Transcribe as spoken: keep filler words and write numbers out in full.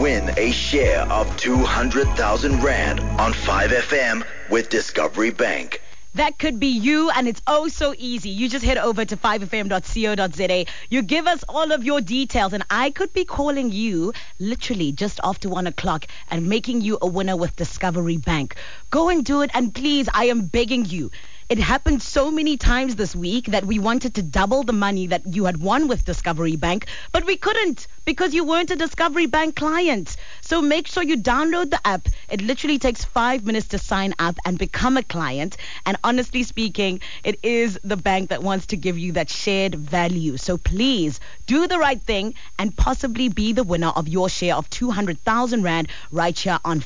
win a share of two hundred thousand Rand on five F M with Discovery Bank. That could be you, and it's oh so easy. You just head over to five f m dot co dot za. You give us all of your details, and I could be calling you literally just after one o'clock and making you a winner with Discovery Bank. Go and do it, and please, I am begging you. It happened so many times this week that we wanted to double the money that you had won with Discovery Bank, but we couldn't because you weren't a Discovery Bank client. So make sure you download the app. It literally takes five minutes to sign up and become a client. And honestly speaking, it is the bank that wants to give you that shared value. So please do the right thing and possibly be the winner of your share of two hundred thousand Rand right here on